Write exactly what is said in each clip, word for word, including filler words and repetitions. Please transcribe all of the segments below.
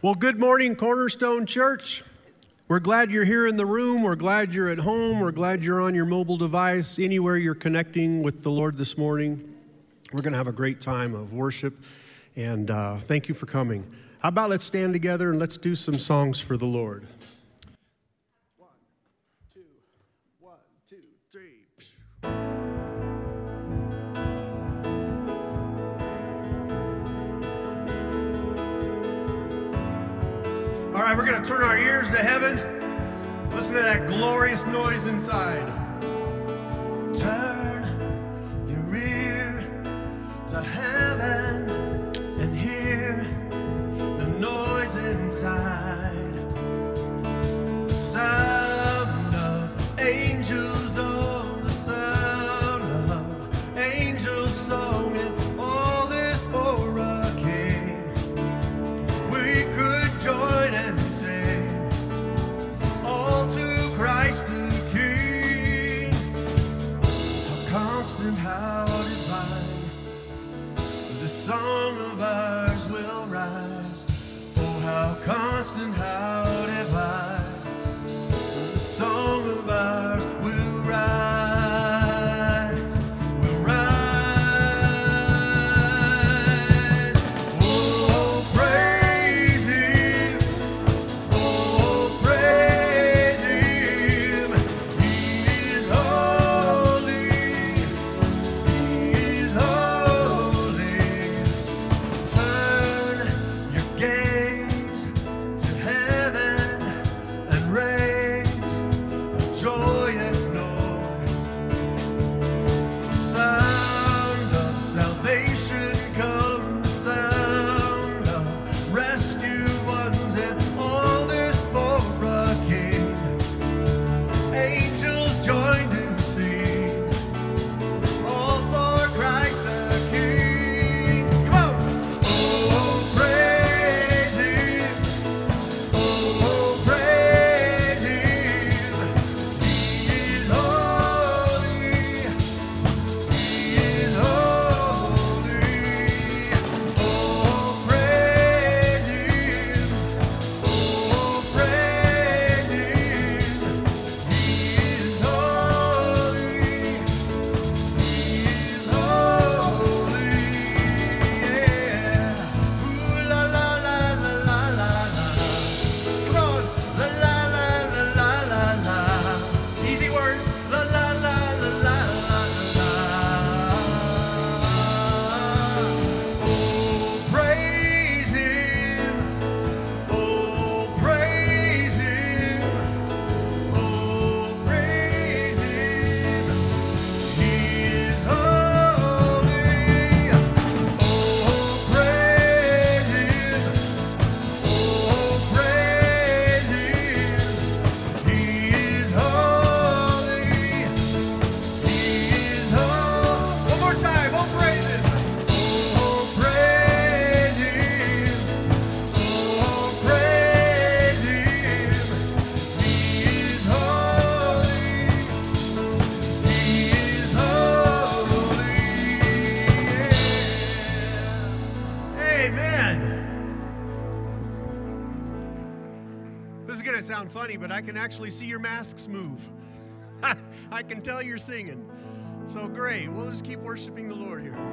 Well, good morning, Cornerstone Church. We're glad you're here in the room. We're glad you're at home. We're glad you're on your mobile device, anywhere you're connecting with the Lord this morning. We're going to have a great time of worship, and uh, thank you for coming. How about let's stand together and let's do some songs for the Lord. One, two, one, two, three. All right, we're going to turn our ears to heaven. Listen to that glorious noise inside. Turn your ear to heaven and hear the noise inside. The sound of angels, oh, the sound of angels song, and all this for a king. We could join and sing all to Christ the King. How constant, how divine, the song of ours will rise. Oh, how constant, how divine, the song of ours will rise, will rise. Oh, praise Him, oh, praise Him. He is holy, He is holy. Turn your gaze to heaven and raise a joyous noise. Sound of salvation comes, sound of rescued ones, and all this for a king. Angels join to sing, all for Christ the King. Come on! Oh, praise Him, oh, praise Him. He is holy, He is holy. Oh, praise Him, oh, praise Him. He is holy, He is holy. Yeah. Ooh, la la la la la la la. Come on, la la la la la la la. Easy words. La la la la la la la. Oh, praise Him. Oh, praise Him. Oh, praise Him. He is holy. Oh, praise Him. Oh, praise Him. He is holy. He is holy. One more time. Oh, praise Him. Oh, praise Him. Oh, praise Him. He is holy. He is holy. Yeah. Amen. This is going to sound funny, but I can actually see your masks move. I can tell you're singing. So great. We'll just keep worshiping the Lord here.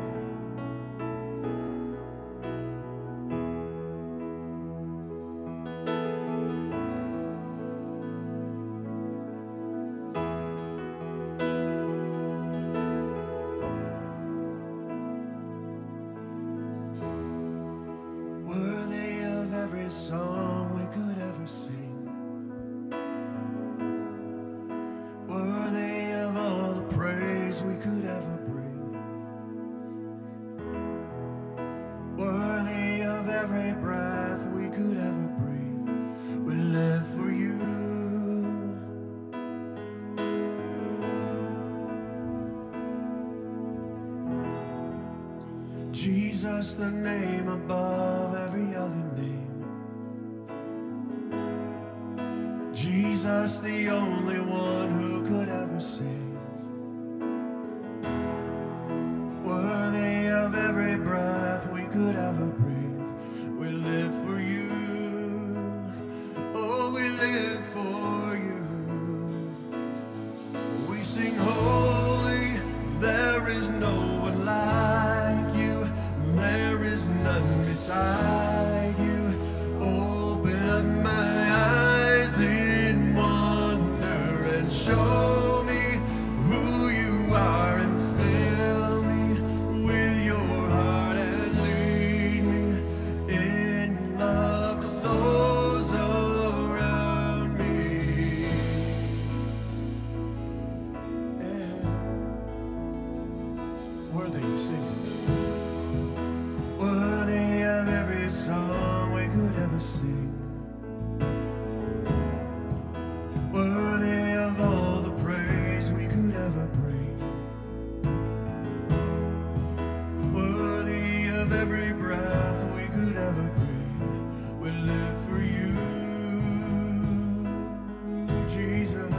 Worthy of every song we could ever sing, worthy of all the praise we could ever bring, worthy of every breath we could ever breathe. We live for you. Jesus, the name above every other name. Jesus, the only one who could ever save. Worthy of every breath we could ever breathe. We live for you. sing. Worthy of all the praise we could ever bring. Worthy of every breath we could ever breathe. We live for you, Jesus.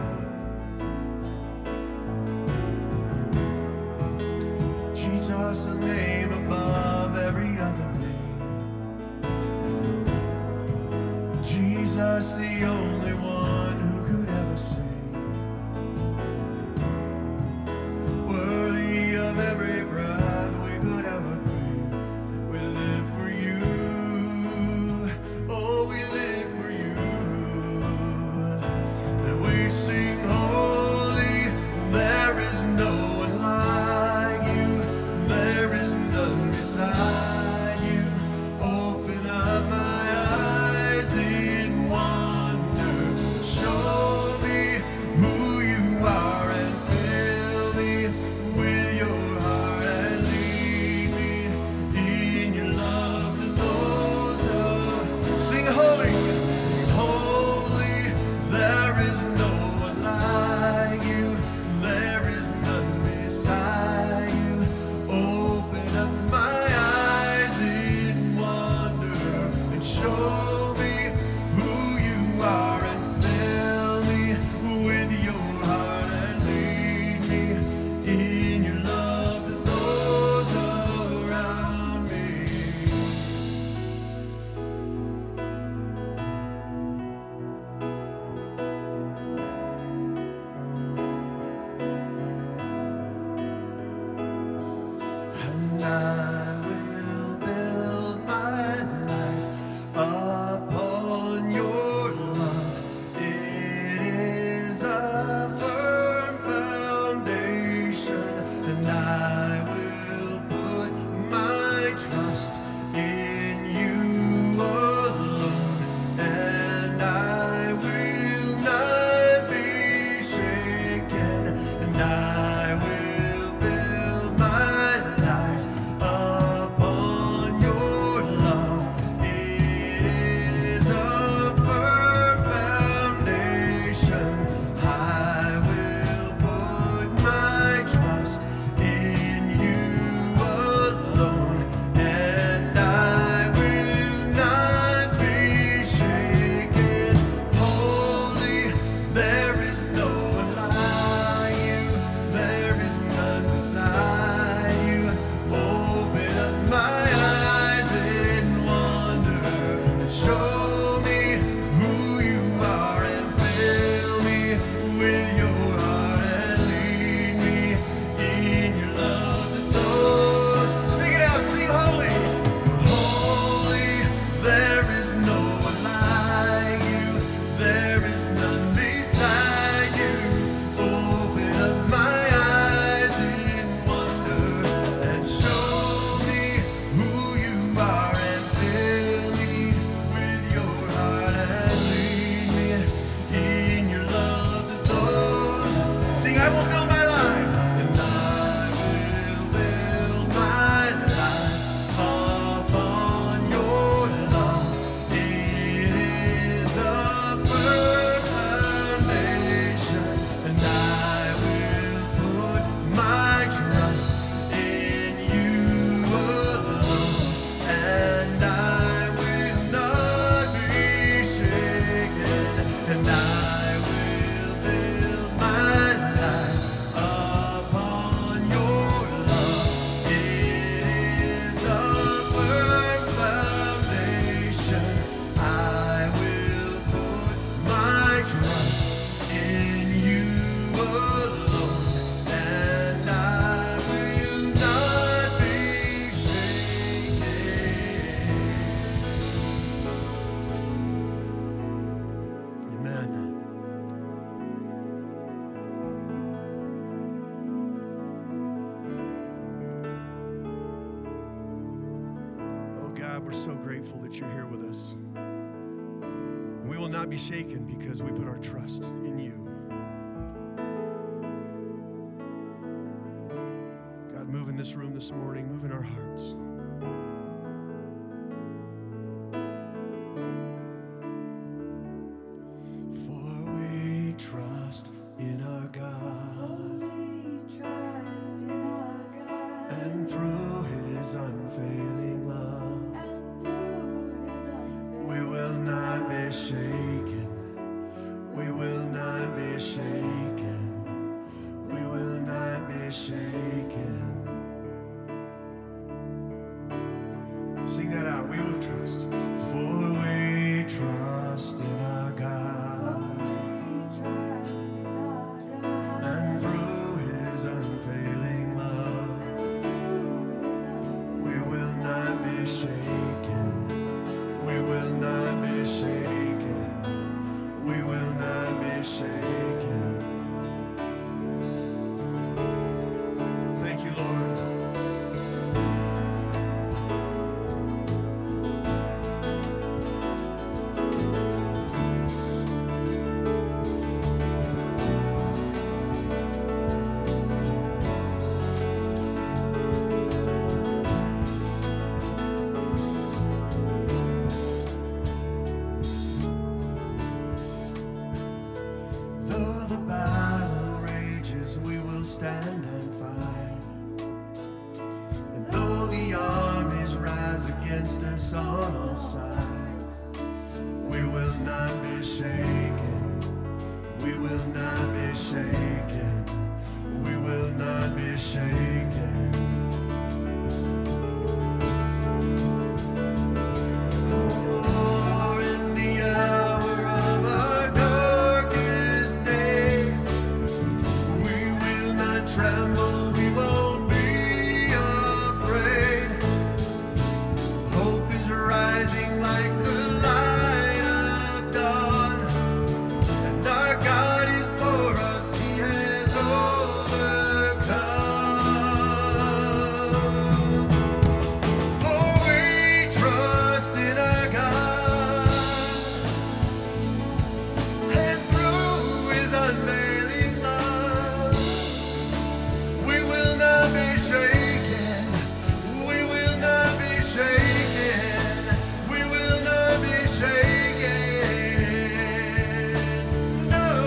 Jesus, the name above every other name. Jesus, the only one who could ever save. Worthy of every breath we could ever breathe. We live for you. Oh, we live for you. And we sing holy. There is no one like you. There is none beside you. Open up my eyes in wonder. Show me who you are and fill me with your heart and lead me in your love to those who sing holy, holy. There is no one like you. There is none beside you. Open up my eyes in wonder and show me who you are and fill me with your heart and lead me in your love to those around me. And I will build my life upon your love. It is a firm foundation, and I will put my trust in you alone, and I will not be shaken, and I will build my life upon your love. It is a firm foundation. I will put my trust in you alone, and I will not be shaken. Holy, there is no one like you. There is none beside you. Open up my eyes in wonder and show me who you are and fill me with your heart and lead me in your love to those. Sing it out, sing holy. Holy, there is no one like you. There is none beside you. Open up my eyes in wonder and show me who you are and fill me with your heart and lead me in your love to those. Sing, I will build my life, and I will build my life upon your love. It is a firm foundation, and I will put my trust in you alone, and I will not be shaken, and I will build my life upon your love. It is a firm foundation. I will put my trust in you alone, and I will not be shaken. Amen. Oh God, we're so grateful that you're here with us. We will not be shaken because we put our trust in you. God, move in this room this morning, move in our hearts. us on all sides. We will not be shaken. We will not be shaken. We will not be shaken. For in the hour of our darkest day, we will not tremble, we won't be afraid. Hope is rising like the light of dawn, and our God is for us, He has overcome. For we trust in our God, and through His unveiling love, we will not be shaken. We will not be shaken. We will not be shaken. No.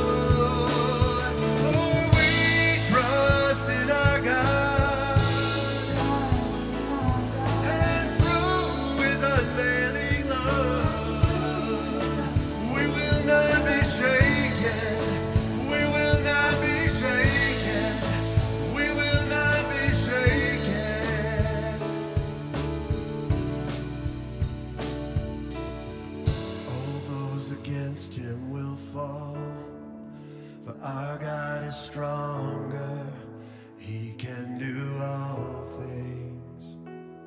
For we trust in our God, and through His unveiling love, we will not be shaken. We will not be shaken. We will not be shaken. All those against Him will fall, for our God is stronger. He can do all things.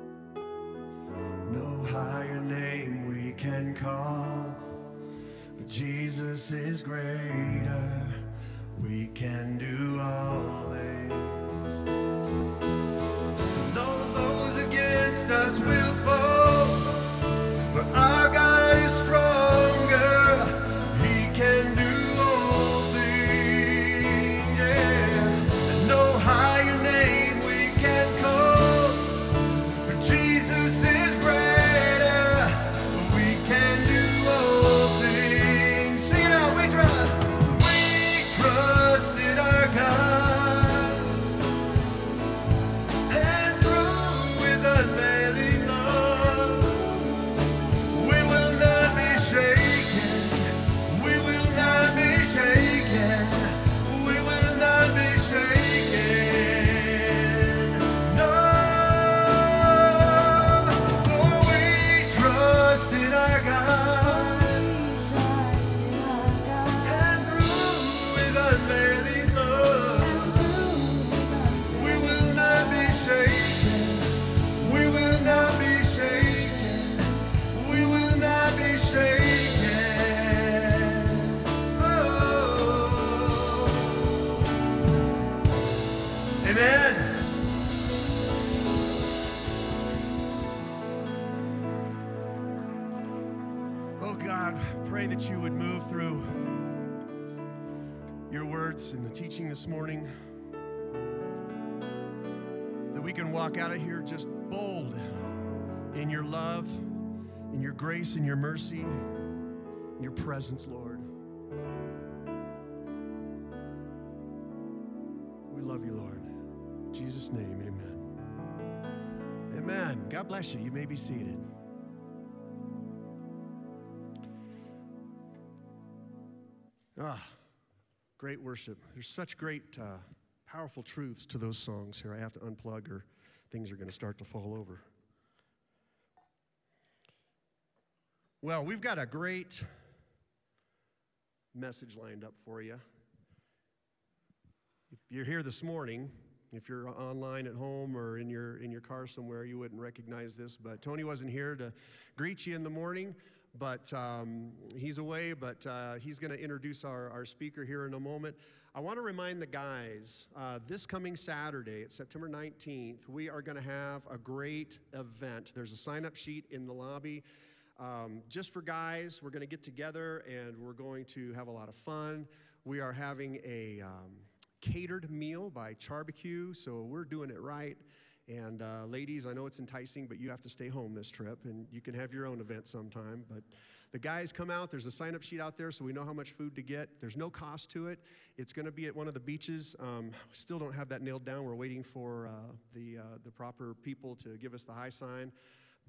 No higher name we can call, but Jesus is greater. We can do all things. And all those against us will fall, for our God is stronger. He can do all things. Yeah. And no higher name we can call, for Jesus is greater. We can do all things. Sing it out. We trust. We trust in our God, and through His unveiling love, we will not be shaken. We will not be shaken. We will not be shaken. No. For we trust in our God, and through His unveiling love, we will not be shaken. We will not be shaken. We will not be shaken. Oh. Amen. Oh God, pray that you would move through your words and the teaching this morning, that we can walk out of here just bold in your love, in your grace, in your mercy, in your presence, Lord. We love you, Lord. In Jesus' name, amen. Amen. God bless you. You may be seated. Ah, great worship. There's such great, uh, powerful truths to those songs here. I have to unplug or things are going to start to fall over. Well, we've got a great message lined up for you. If you're here this morning, if you're online at home or in your in your car somewhere, you wouldn't recognize this, but Tony wasn't here to greet you in the morning, but um, he's away, but uh, he's going to introduce our, our speaker here in a moment. I want to remind the guys, uh, this coming Saturday, it's September nineteenth, we are going to have a great event. There's a sign-up sheet in the lobby. Um, just for guys, we're going to get together and we're going to have a lot of fun. We are having a um, catered meal by Charbecue, so we're doing it right. And uh, ladies, I know it's enticing, but you have to stay home this trip, and you can have your own event sometime. But the guys come out. There's a sign-up sheet out there, so we know how much food to get. There's no cost to it. It's going to be at one of the beaches. Um, still don't have that nailed down. We're waiting for uh, the uh, the proper people to give us the high sign.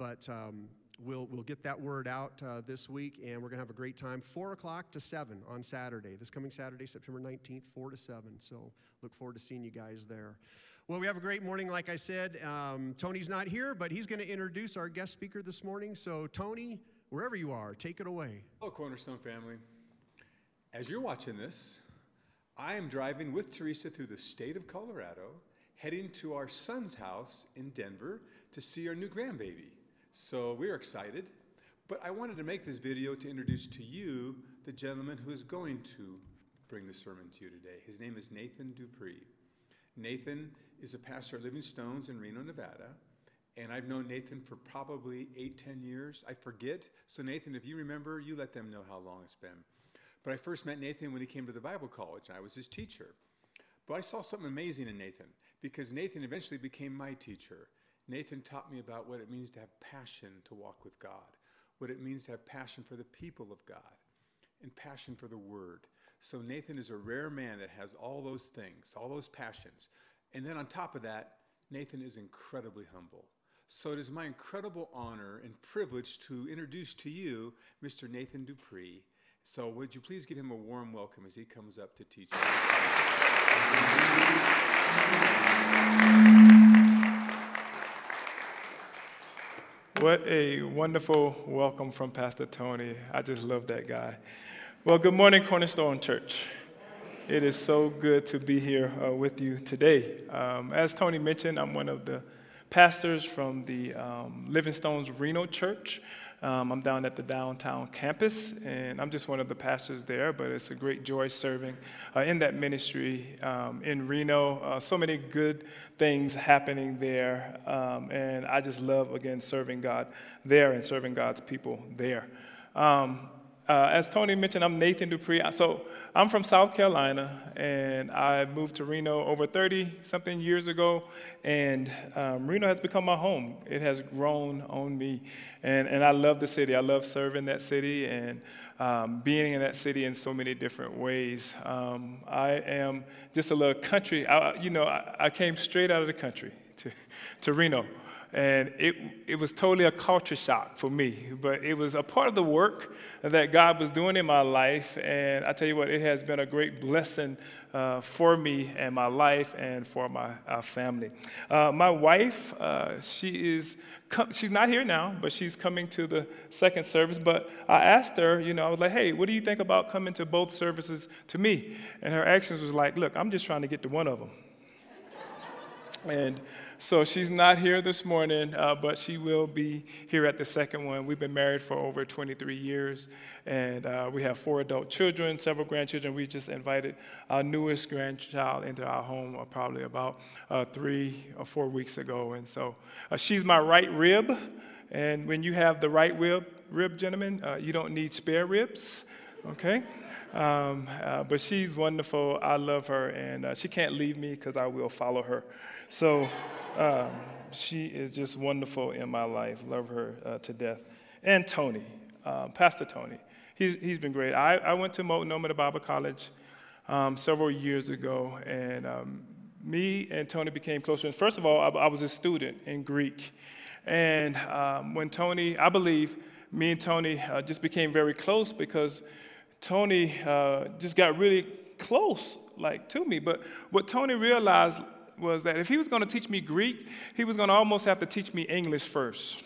but um, we'll we'll get that word out uh, this week, and we're going to have a great time. four o'clock to seven on Saturday. This coming Saturday, September nineteenth, four to seven. So look forward to seeing you guys there. Well, we have a great morning, like I said. Um, Tony's not here, but he's going to introduce our guest speaker this morning. So, Tony, wherever you are, take it away. Hello, Cornerstone family. As you're watching this, I am driving with Teresa through the state of Colorado, heading to our son's house in Denver to see our new grandbaby. So we're excited, but I wanted to make this video to introduce to you the gentleman who is going to bring the sermon to you today. His name is Nathan Dupree. Nathan is a pastor at Living Stones in Reno, Nevada, and I've known Nathan for probably eight, ten years. I forget. So Nathan, if you remember, you let them know how long it's been. But I first met Nathan when he came to the Bible college, and I was his teacher. But I saw something amazing in Nathan, because Nathan eventually became my teacher. Nathan taught me about what it means to have passion to walk with God, what it means to have passion for the people of God, and passion for the Word. So Nathan is a rare man that has all those things, all those passions. And then on top of that, Nathan is incredibly humble. So it is my incredible honor and privilege to introduce to you Mister Nathan Dupree. So would you please give him a warm welcome as he comes up to teach us. What a wonderful welcome from Pastor Tony. I just love that guy. Well, good morning, Cornerstone Church. It is so good to be here uh, with you today. Um, as Tony mentioned, I'm one of the pastors from the um, Living Stones Reno Church. Um, I'm down at the downtown campus, and I'm just one of the pastors there, but it's a great joy serving uh, in that ministry um, in Reno. Uh, so many good things happening there, um, and I just love, again, serving God there and serving God's people there. Um, Uh, as Tony mentioned, I'm Nathan Dupree. So I'm from South Carolina, and I moved to Reno over thirty-something years ago, and um, Reno has become my home. It has grown on me, and, and I love the city. I love serving that city and um, being in that city in so many different ways. Um, I am just a little country. I, you know, I, I came straight out of the country to, to Reno. And it it was totally a culture shock for me, but it was a part of the work that God was doing in my life. And I tell you what, it has been a great blessing uh, for me and my life and for my uh, family. Uh, my wife, uh, she is com- she's not here now, but she's coming to the second service. But I asked her, you know, I was like, hey, what do you think about coming to both services to me? And her actions was like, look, I'm just trying to get to one of them. And so she's not here this morning, uh, but she will be here at the second one. We've been married for over twenty-three years, and uh, we have four adult children, several grandchildren. We just invited our newest grandchild into our home uh, probably about uh, three or four weeks ago. And so uh, she's my right rib, and when you have the right rib, rib gentlemen, uh, you don't need spare ribs, okay? Um, uh, but she's wonderful. I love her, and uh, she can't leave me because I will follow her. So um, she is just wonderful in my life. Love her uh, to death. And Tony, uh, Pastor Tony, he's, he's been great. I, I went to Multnomah Bible College um, several years ago, and um, me and Tony became close friends. First of all, I, I was a student in Greek, and um, when Tony, I believe me and Tony uh, just became very close because Tony uh, just got really close, like, to me. But what Tony realized was that if he was going to teach me Greek, he was going to almost have to teach me English first.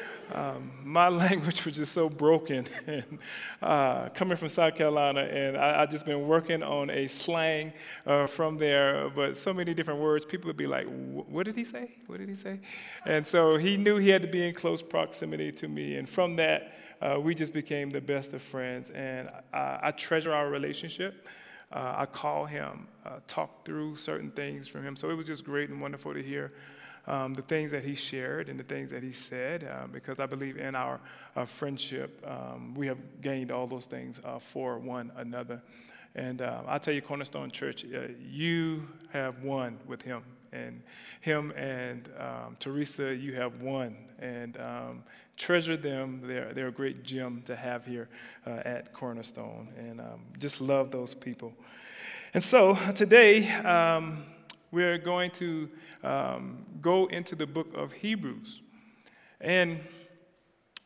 Um, my language was just so broken, and, uh, coming from South Carolina, and I, I just been working on a slang uh, from there, but so many different words, people would be like, what did he say? What did he say? And so he knew he had to be in close proximity to me, and from that, uh, we just became the best of friends, and I, I treasure our relationship. Uh, I call him, uh, talk through certain things from him, so it was just great and wonderful to hear Um, the things that he shared and the things that he said, uh, because I believe in our uh, friendship, um, we have gained all those things uh, for one another. And uh, I tell you, Cornerstone Church, uh, you have won with him. And him and um, Teresa, you have won. And um, treasure them. They're, they're a great gem to have here uh, at Cornerstone. And um, just love those people. And so today, um, we're going to um, go into the book of Hebrews. And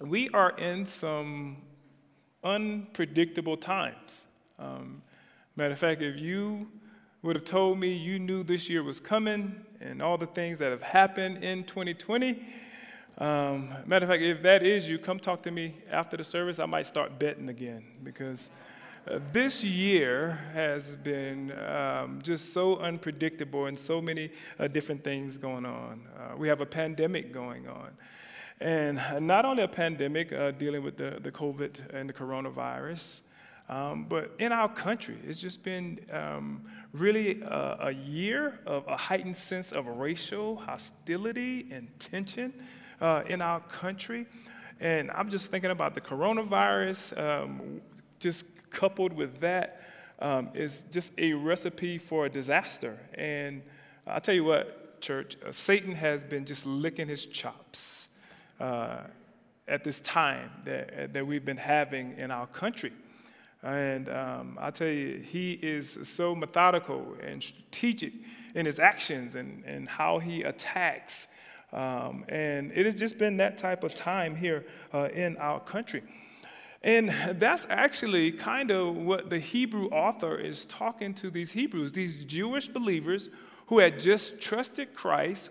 we are in some unpredictable times. Um, matter of fact, if you would have told me you knew this year was coming and all the things that have happened in twenty twenty, um, matter of fact, if that is you, come talk to me after the service. I might start betting again, because uh, this year has been um, just so unpredictable and so many uh, different things going on. Uh, we have a pandemic going on. And not only a pandemic uh, dealing with the, the COVID and the coronavirus, um, but in our country, it's just been um, really a, a year of a heightened sense of racial hostility and tension uh, in our country. And I'm just thinking about the coronavirus, um, just coupled with that um, is just a recipe for a disaster. And I'll tell you what, church, uh, Satan has been just licking his chops Uh, at this time that, that we've been having in our country. And um, I'll tell you, he is so methodical and strategic in his actions and, and how he attacks. Um, and it has just been that type of time here uh, in our country. And that's actually kind of what the Hebrew author is talking to these Hebrews, these Jewish believers who had just trusted Christ.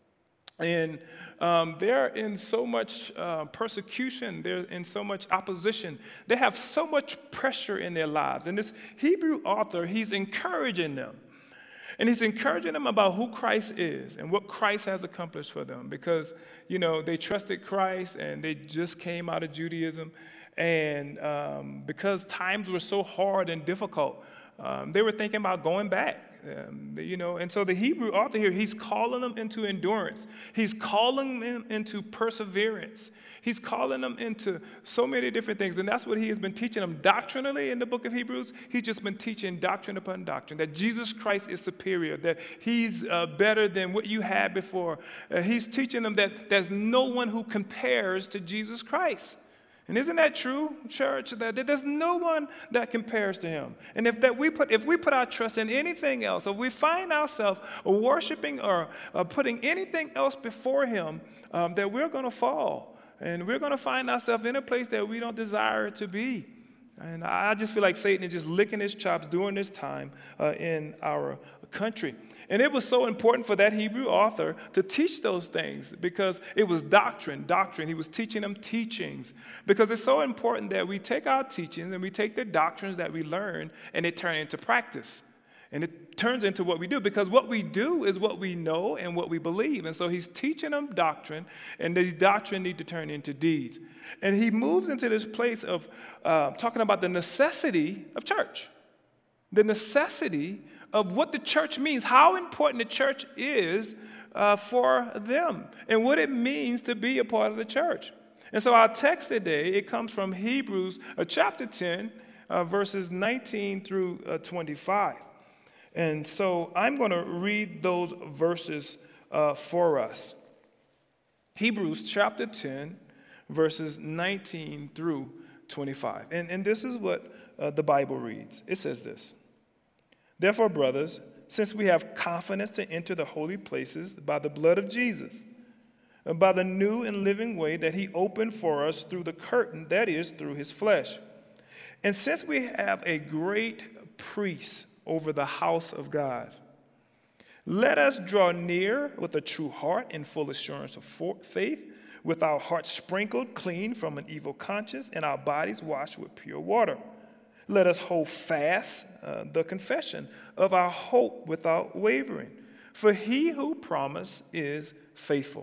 And um, they're in so much uh, persecution, they're in so much opposition, they have so much pressure in their lives. And this Hebrew author, he's encouraging them. And he's encouraging them about who Christ is and what Christ has accomplished for them. Because, you know, they trusted Christ and they just came out of Judaism. And um, because times were so hard and difficult, um, they were thinking about going back. Um, you know, and so the Hebrew author here, he's calling them into endurance. He's calling them into perseverance. He's calling them into so many different things. And that's what he has been teaching them doctrinally in the book of Hebrews. He's just been teaching doctrine upon doctrine, that Jesus Christ is superior, that he's uh, better than what you had before. Uh, he's teaching them that there's no one who compares to Jesus Christ. And isn't that true, church? That there's no one that compares to him. And if that we put if we put our trust in anything else, or we find ourselves worshiping or uh, putting anything else before him, um, that we're going to fall. And we're going to find ourselves in a place that we don't desire to be. And I just feel like Satan is just licking his chops during this time uh, in our country. And it was so important for that Hebrew author to teach those things, because it was doctrine, doctrine. He was teaching them teachings, because it's so important that we take our teachings and we take the doctrines that we learn and it turn into practice. And it turns into what we do, because what we do is what we know and what we believe. And so he's teaching them doctrine, and these doctrine need to turn into deeds. And he moves into this place of uh, talking about the necessity of church, the necessity of what the church means, how important the church is uh, for them, and what it means to be a part of the church. And so our text today, it comes from Hebrews uh, chapter ten, uh, verses nineteen through uh, twenty-five. And so I'm going to read those verses uh, for us. Hebrews chapter ten, verses nineteen through twenty-five. And, and this is what uh, the Bible reads. It says this: "Therefore, brothers, since we have confidence to enter the holy places by the blood of Jesus, and by the new and living way that he opened for us through the curtain, that is, through his flesh, and since we have a great priest over the house of God, let us draw near with a true heart and full assurance of faith, with our hearts sprinkled clean from an evil conscience and our bodies washed with pure water. Let us hold fast uh, the confession of our hope without wavering, for he who promised is faithful.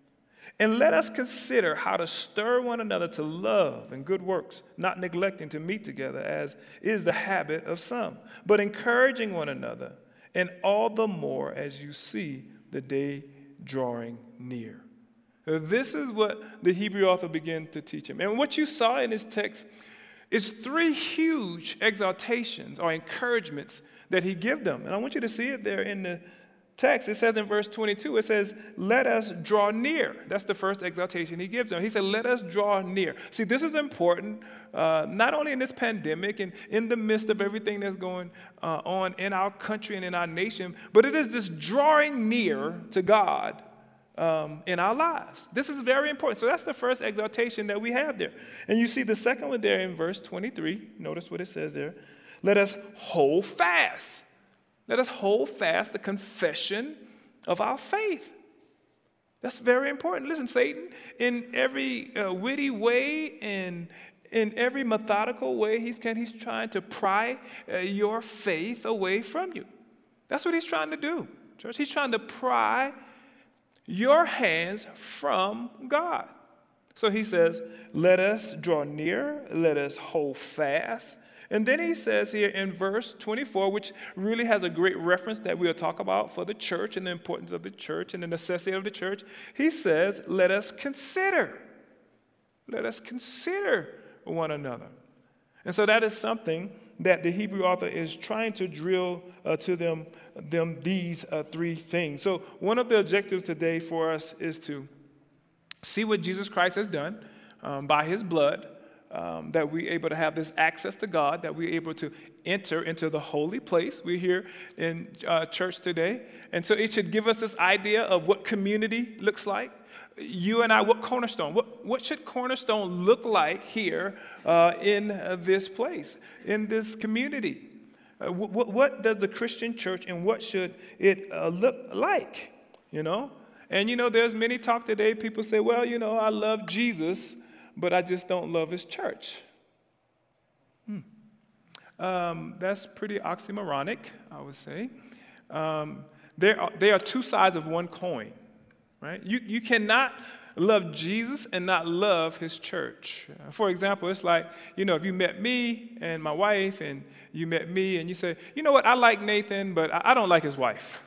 And let us consider how to stir one another to love and good works, not neglecting to meet together, as is the habit of some, but encouraging one another, and all the more as you see the day drawing near." This is what the Hebrew author began to teach him. And what you saw in this text is three huge exaltations or encouragements that he gave them. And I want you to see it there in the text. It says in verse twenty-two, it says, "Let us draw near." That's the first exaltation he gives them. He said, let us draw near. See, this is important, uh, not only in this pandemic and in the midst of everything that's going uh, on in our country and in our nation, but it is this drawing near to God um, in our lives. This is very important. So that's the first exhortation that we have there. And you see the second one there in verse twenty-three. Notice what it says there. Let us hold fast. Let us hold fast the confession of our faith. That's very important. Listen, Satan, in every uh, witty way and in every methodical way, he's, can, he's trying to pry uh, your faith away from you. That's what he's trying to do, church. He's trying to pry your hands from God. So he says, let us draw near, let us hold fast. And then he says here in verse twenty-four, which really has a great reference that we'll talk about for the church and the importance of the church and the necessity of the church. He says, let us consider. Let us consider one another. And so that is something that the Hebrew author is trying to drill uh, to them, them these uh, three things. So one of the objectives today for us is to see what Jesus Christ has done um, by his blood, um, that we're able to have this access to God, that we're able to enter into the holy place. We're here in uh, church today. And so it should give us this idea of what community looks like. You and I, what Cornerstone, what, what should Cornerstone look like here uh, in uh, this place, in this community? Uh, what, what does the Christian church and what should it uh, look like, you know? And, you know, there's many talk today, people say, well, you know, I love Jesus, but I just don't love his church. Hmm. Um, that's pretty oxymoronic, I would say. Um, there are, there are two sides of one coin. Right? You, you cannot love Jesus and not love his church. For example, it's like, you know, if you met me and my wife and you met me and you say, you know what, I like Nathan, but I, I don't like his wife.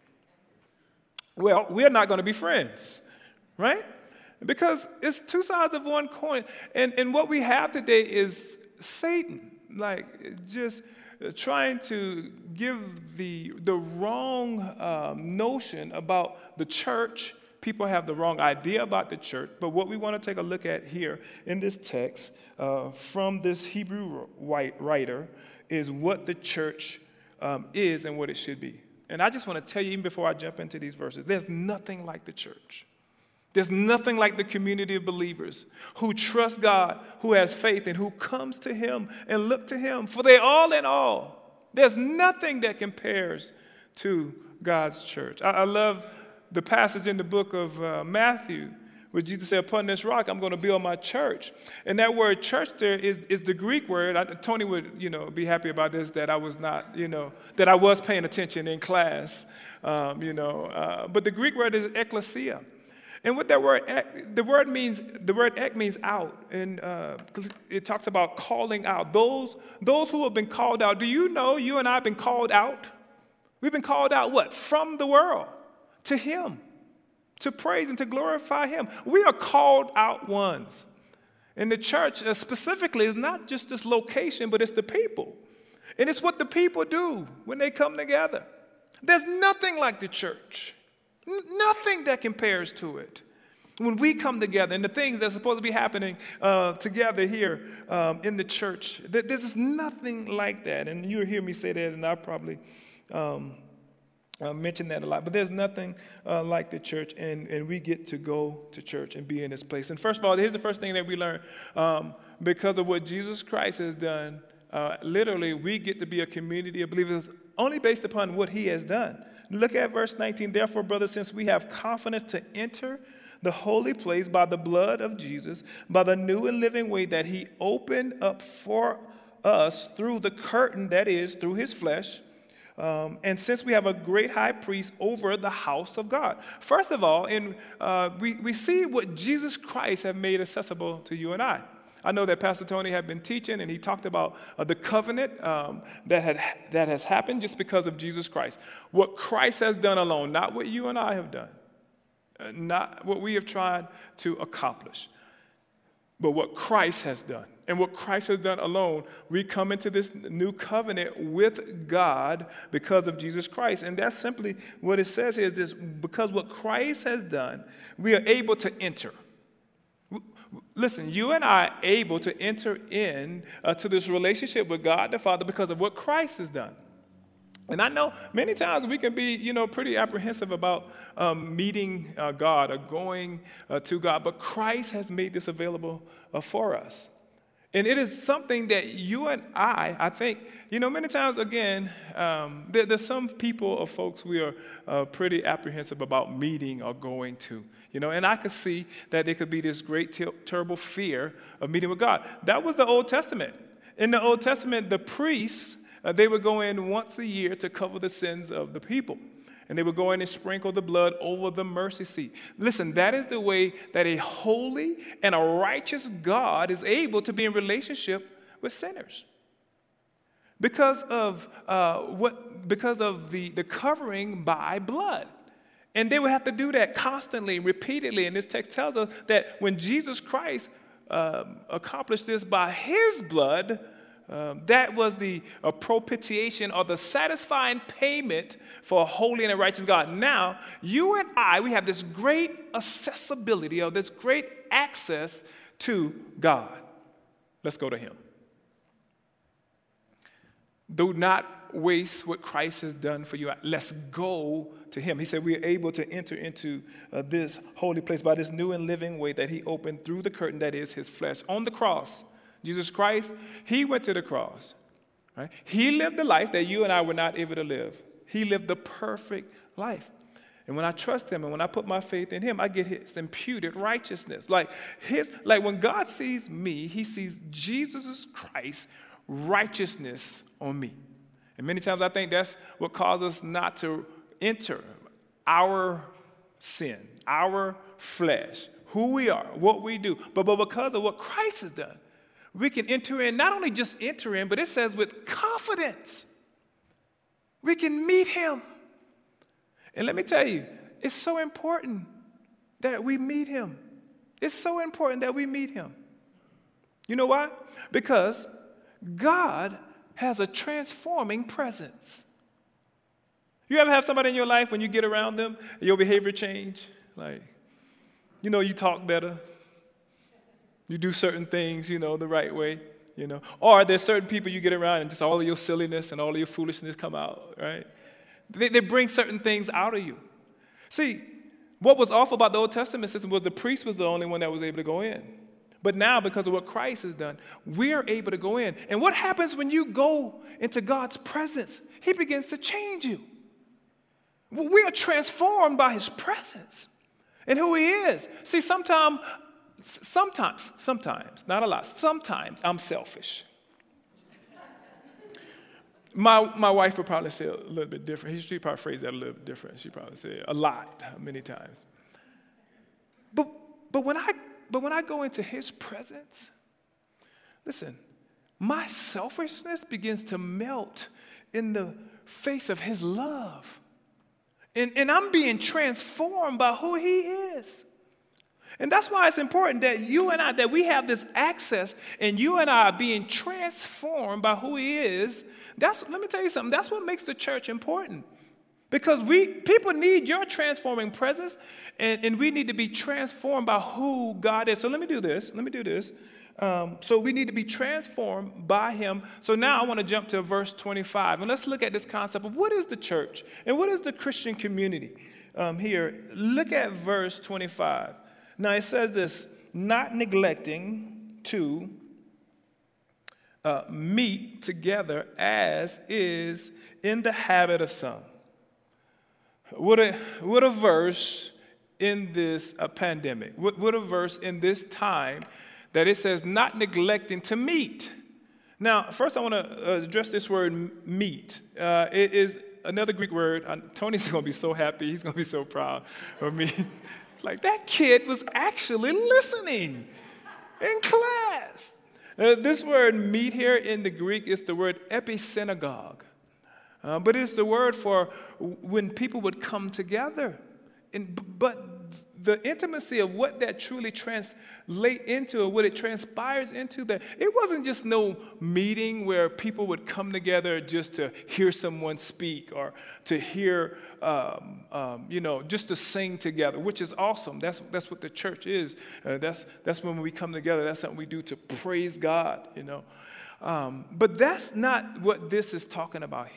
Well, we're not going to be friends, right? Because it's two sides of one coin. And, and what we have today is Satan, like just trying to give the, the wrong um, notion about the church. People have the wrong idea about the church, but what we want to take a look at here in this text uh, from this Hebrew writer is what the church um, is and what it should be. And I just want to tell you, even before I jump into these verses, there's nothing like the church. There's nothing like the community of believers who trust God, who has faith, and who comes to him and look to him, for they're all in all. There's nothing that compares to God's church. I, I love the passage in the book of uh, Matthew where Jesus said, upon this rock, I'm going to build my church. And that word church there is, is the Greek word. I, Tony would, you know, be happy about this, that I was not, you know, that I was paying attention in class, um, you know. Uh, but the Greek word is ekklesia. And what that word, the word means, the word ek means out. And uh, it talks about calling out. Those, those who have been called out. Do you know you and I have been called out? We've been called out what? From the world. To him, to praise and to glorify him. We are called out ones. And the church uh, specifically is not just this location, but it's the people. And it's what the people do when they come together. There's nothing like the church. N- nothing that compares to it. When we come together and the things that are supposed to be happening uh, together here um, in the church, th- this is nothing like that. And you'll hear me say that, and I'll probably Um, I mention that a lot, but there's nothing uh, like the church, and, and we get to go to church and be in this place. And first of all, here's the first thing that we learn. Um, because of what Jesus Christ has done, uh, literally, we get to be a community of believers only based upon what he has done. Look at verse nineteen. Therefore, brothers, since we have confidence to enter the holy place by the blood of Jesus, by the new and living way that he opened up for us through the curtain, that is, through his flesh, Um, and since we have a great high priest over the house of God. First of all, in, uh, we, we see what Jesus Christ have made accessible to you and I. I know that Pastor Tony had been teaching, and he talked about uh, the covenant um, that, had, that has happened just because of Jesus Christ. What Christ has done alone, not what you and I have done, uh, not what we have tried to accomplish, but what Christ has done. And what Christ has done alone, we come into this new covenant with God because of Jesus Christ. And that's simply what it says here is this: because what Christ has done, we are able to enter. Listen, you and I are able to enter in uh, to this relationship with God the Father because of what Christ has done. And I know many times we can be, you know, pretty apprehensive about um, meeting uh, God or going uh, to God, but Christ has made this available uh, for us. And it is something that you and I, I think, you know, many times, again, um, there, there's some people or folks we are uh, pretty apprehensive about meeting or going to, you know, and I could see that there could be this great, ter- terrible fear of meeting with God. That was the Old Testament. In the Old Testament, the priests, uh, they would go in once a year to cover the sins of the people. And they would go in and sprinkle the blood over the mercy seat. Listen, that is the way that a holy and a righteous God is able to be in relationship with sinners. Because of uh, what? Because of the, the covering by blood. And they would have to do that constantly, repeatedly. And this text tells us that when Jesus Christ um, accomplished this by his blood, Um, that was the uh, propitiation or the satisfying payment for a holy and a righteous God. Now, you and I, we have this great accessibility or this great access to God. Let's go to him. Do not waste what Christ has done for you. Let's go to him. He said we are able to enter into uh, this holy place by this new and living way that he opened through the curtain that is his flesh. On the cross, Jesus Christ, he went to the cross. Right? He lived the life that you and I were not able to live. He lived the perfect life. And when I trust him and when I put my faith in him, I get his imputed righteousness. Like his, like when God sees me, he sees Jesus Christ's righteousness on me. And many times I think that's what causes us not to enter our sin, our flesh, who we are, what we do. But, but because of what Christ has done, we can enter in, not only just enter in, but it says with confidence. We can meet him. And let me tell you, it's so important that we meet him. It's so important that we meet him. You know why? Because God has a transforming presence. You ever have somebody in your life when you get around them, your behavior change? Like, you know, you talk better. You do certain things, you know, the right way, you know. Or there's certain people you get around and just all of your silliness and all of your foolishness come out, right? They, they bring certain things out of you. See, what was awful about the Old Testament system was the priest was the only one that was able to go in. But now, because of what Christ has done, we're able to go in. And what happens when you go into God's presence? He begins to change you. We are transformed by his presence and who he is. See, sometimes... Sometimes, sometimes, not a lot, sometimes I'm selfish. My my wife would probably say a little bit different. She'd probably phrase that a little bit different. She'd probably say a lot, many times. But but when I but when I go into his presence, listen, my selfishness begins to melt in the face of his love. And, and I'm being transformed by who he is. And that's why it's important that you and I, that we have this access and you and I are being transformed by who he is. That's, let me tell you something, that's what makes the church important. Because we people need your transforming presence and, and we need to be transformed by who God is. So let me do this, let me do this. Um, so we need to be transformed by him. So now I want to jump to verse twenty-five and let's look at this concept of what is the church and what is the Christian community um, here. Look at verse twenty-five. Now it says this, not neglecting to uh, meet together as is in the habit of some. What a, what a verse in this uh, pandemic. What, what a verse in this time that it says not neglecting to meet. Now, first I want to address this word meet. Uh, it is another Greek word. Uh, Tony's going to be so happy. He's going to be so proud of me. Like, that kid was actually listening in class. Uh, this word meet here in the Greek is the word episynagogue. Uh, but it's the word for when people would come together. And, but the intimacy of what that truly translates into and what it transpires into, that it wasn't just no meeting where people would come together just to hear someone speak or to hear, um, um, you know, just to sing together, which is awesome. That's that's what the church is. Uh, that's that's when we come together. That's something we do to praise God, you know. Um, but that's not what this is talking about here.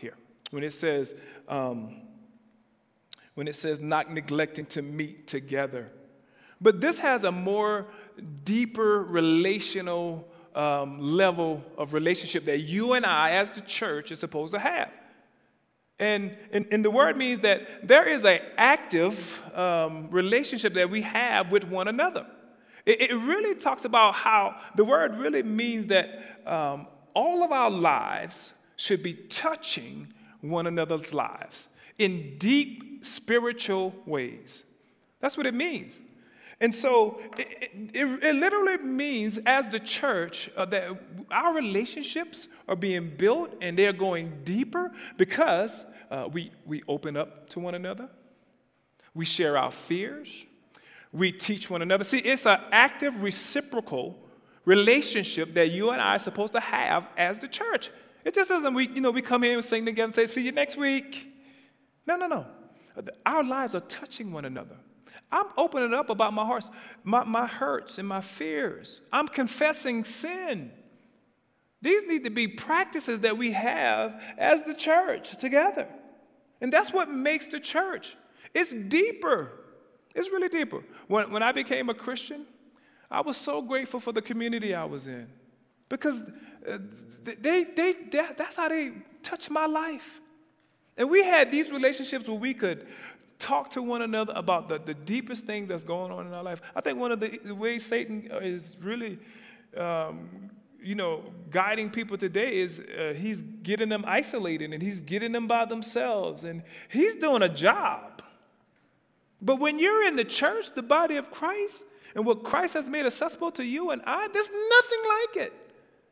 when it says, um, when it says not neglecting to meet together. But this has a more deeper relational um, level of relationship that you and I, as the church, is supposed to have. And, and, and the word means that there is an active um, relationship that we have with one another. It, it really talks about how the word really means that um, all of our lives should be touching one another's lives in deep spiritual ways. That's what it means. And so it, it, it literally means, as the church, uh, that our relationships are being built and they're going deeper because uh, we, we open up to one another. We share our fears. We teach one another. See, it's an active, reciprocal relationship that you and I are supposed to have as the church. It just doesn't, we, you know, we come here and sing together and say, see you next week. No, no, no. Our lives are touching one another. I'm opening up about my hearts, my, my hurts and my fears. I'm confessing sin. These need to be practices that we have as the church together. And that's what makes the church. It's deeper. It's really deeper. When, when I became a Christian, I was so grateful for the community I was in because they, they, they, that's how they touched my life. And we had these relationships where we could talk to one another about the, the deepest things that's going on in our life. I think one of the, the ways Satan is really, um, you know, guiding people today is uh, he's getting them isolated and he's getting them by themselves. And he's doing a job. But when you're in the church, the body of Christ, and what Christ has made accessible to you and I, there's nothing like it.